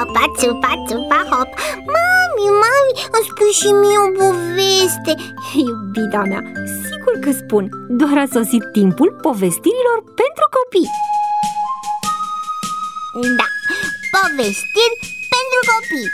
țupa, țupa, țupa, hop. Mami, îmi spui și mie o poveste. Iubita mea, sigur că spun. Doar a sosit timpul povestirilor pentru copii. Da, povestiri pentru copii.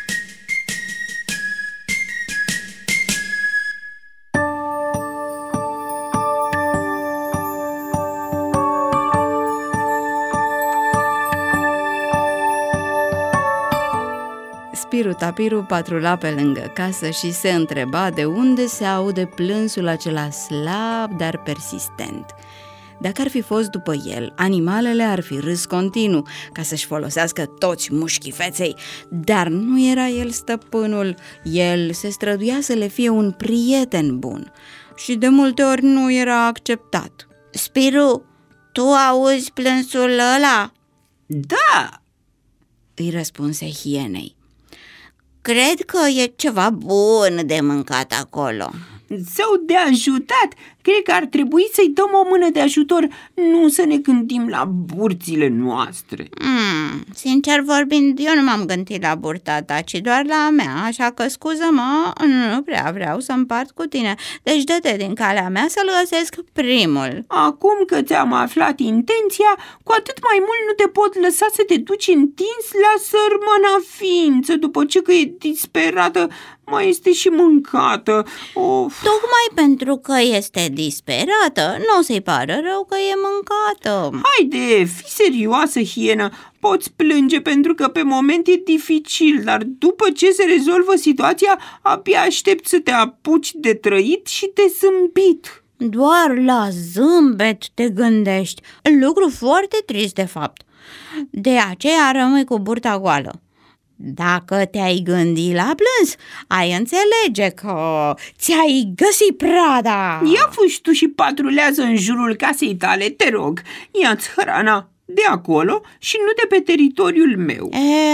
Spiru Tapiru patrula pe lângă casă și se întreba de unde se aude plânsul acela slab, dar persistent. Dacă ar fi fost după el, animalele ar fi râs continuu ca să-și folosească toți mușchii feței, dar nu era el stăpânul. El se străduia să le fie un prieten bun și de multe ori nu era acceptat. Spiru, tu auzi plânsul ăla? Da, îi răspunse hienei. Cred că e ceva bun de mâncat acolo. sau de ajutat. Cred că ar trebui să-i dăm o mână de ajutor, nu să ne gândim la burțile noastre. Sincer vorbind, eu nu m-am gândit la burta ta, ci doar la a mea, așa că scuză-mă, nu prea vreau să împart cu tine. Deci dă-te din calea mea să-l găsesc primul. Acum că ți-am aflat intenția, cu atât mai mult nu te pot lăsa să te duci întins la sărmâna ființă, după ce că e disperată, mai este și mâncată. Of. Tocmai pentru că este disperată, nu o să-i pară rău că e mâncată. Haide, fii serioasă, hienă. Poți plânge pentru că pe moment e dificil, dar după ce se rezolvă situația, abia aștept să te apuci de trăit și de zâmbit. Doar la zâmbet te gândești. Lucru foarte trist, de fapt. De aceea rămâi cu burta goală. Dacă te-ai gândit la plâns, ai înțelege că ți-ai găsit prada. Ia fugi tu și patrulează în jurul casei tale, te rog. Ia-ți hrana de acolo și nu de pe teritoriul meu.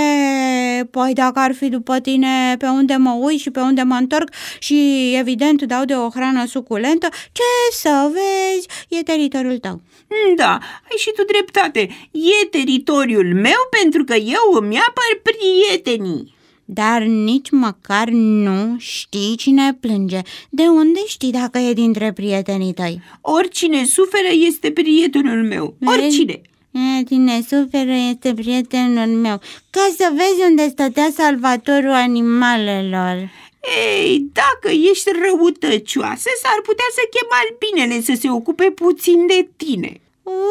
Păi dacă ar fi după tine, pe unde mă uit și pe unde mă întorc și evident dau de o hrană suculentă, ce să vezi, e teritoriul tău. Da, ai și tu dreptate. E teritoriul meu pentru că eu îmi apăr prietenii. Dar nici măcar nu știi cine plânge. De unde știi dacă e dintre prietenii tăi? Oricine suferă este prietenul meu. Oricine. Cine suferă este prietenul meu. Ca să vezi unde stătea salvatorul animalelor. Ei, dacă ești răutăcioasă, s-ar putea să chem albinele să se ocupe puțin de tine.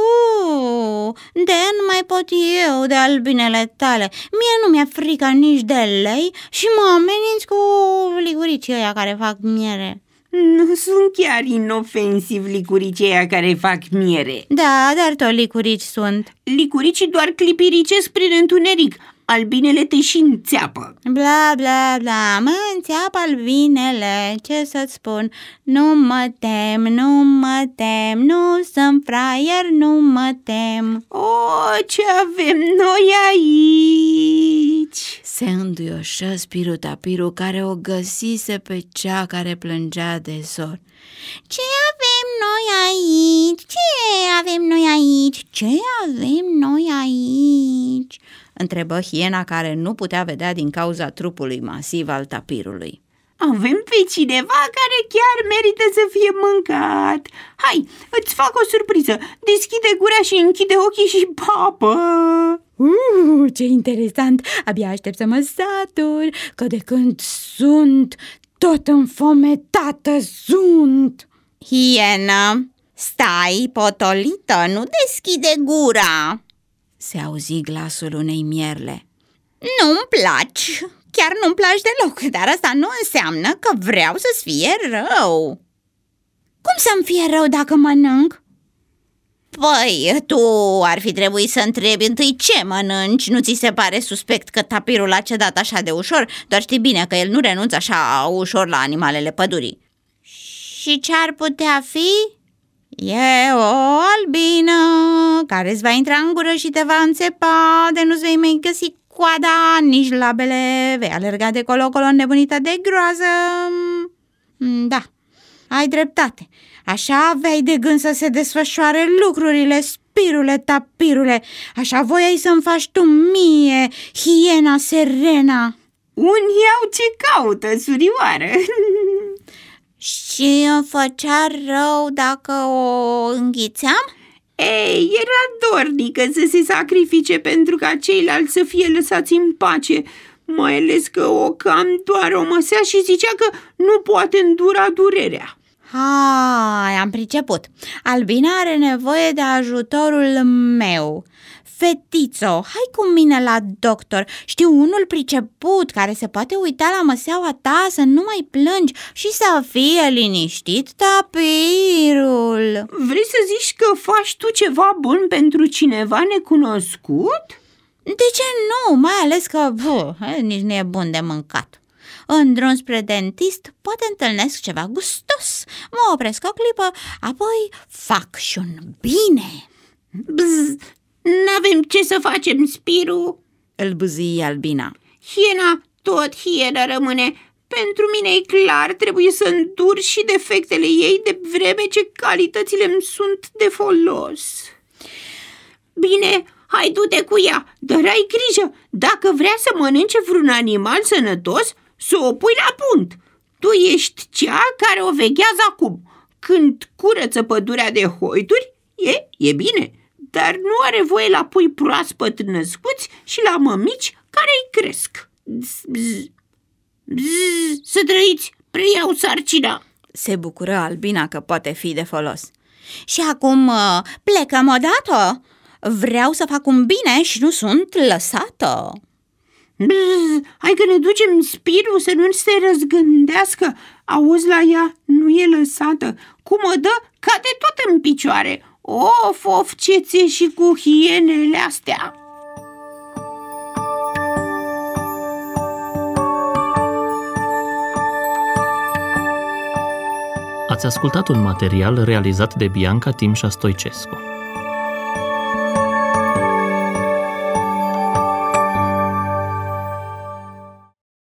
De nu mai pot eu de albinele tale. Mie nu mi-e frică nici de lei și mă ameninți cu liguricii ăia care fac miere. Nu sunt chiar inofensivi licuricii ăia care fac miere. Da, dar tot licurici sunt. Licuricii doar clipiricesc prin întuneric. Albinele te și înțeapă. Bla, bla, bla, mă înțeapă albinele, ce să-ți spun? Nu mă tem, nu mă tem, nu sunt fraier, nu mă tem. Ce avem noi aici? Se înduioșă Spiru Tapiru, care o găsise pe cea care plângea de zor. Ce avem noi aici? Ce avem noi aici? Ce avem noi aici? Întrebă hiena, care nu putea vedea din cauza trupului masiv al tapirului. Avem pe cineva care chiar merită să fie mâncat. Hai, îți fac o surpriză. Deschide gura și închide ochii și papă. Ce interesant! Abia aștept să mă satur, că de când sunt, tot înfometată sunt. Hienă, stai potolită, nu deschide gura. Se auzi glasul unei mierle. Nu-mi placi, chiar nu-mi placi deloc, dar asta nu înseamnă că vreau să-ți fie rău. Cum să-mi fie rău dacă mănânc? Păi, tu ar fi trebuit să întrebi întâi ce mănânci. Nu ți se pare suspect că tapirul a cedat așa de ușor? Doar știi bine că el nu renunță așa ușor la animalele pădurii. Și ce ar putea fi? E o albină care îți va intra în gură și te va înțepa, de nu-ți vei mai găsi coada, nici labele, vei alerga de colo-colo înnebunită de groază. Da, ai dreptate. Așa aveai de gând să se desfășoare lucrurile, Spirule Tapirule. Așa voiai să-mi faci tu mie, hiena Serena. Unii au ce caută, surioară. Și îmi făcea rău dacă o înghițeam? Ei, era dornică să se sacrifice pentru ca ceilalți să fie lăsați în pace, mai ales că o cam doar o măsea și zicea că nu poate îndura durerea. Hai, am priceput. Albina are nevoie de ajutorul meu. Fetițo, hai cu mine la doctor. Știu unul priceput care se poate uita la măseaua ta să nu mai plângi și să fie liniștit, Tapirul. Vrei să zici că faci tu ceva bun pentru cineva necunoscut? De ce nu? Mai ales că nici nu e bun de mâncat. În drum spre dentist poate întâlnesc ceva gustos. Mă opresc o clipă, apoi fac și un bine. Bzz, n-avem ce să facem, Spiru. Îl bâzâi Albina. Hiena tot hiena rămâne. Pentru mine e clar, trebuie să îndur și defectele ei de vreme ce calitățile îmi sunt de folos. Bine, hai du-te cu ea, dar ai grijă, dacă vrea să mănânce vreun animal sănătos, să o pui la punct. Tu ești cea care o veghează acum. Când curăță pădurea de hoituri, e bine, dar nu are voie la pui proaspăt născuți și la mămici care îi cresc. Bzz, bzz, bzz, să trăiți, preiau sarcina. Se bucură Albina că poate fi de folos. Și acum plecăm odată. Vreau să fac un bine și nu sunt lăsată. Bzz, hai că ne ducem, Spiru, să nu se răzgândească. Auzi la ea, nu e lăsată. Cum o dă, cade tot în picioare. Of, ce ți-e și cu hienele astea. Ați ascultat un material realizat de Bianca Timșa Stoicescu.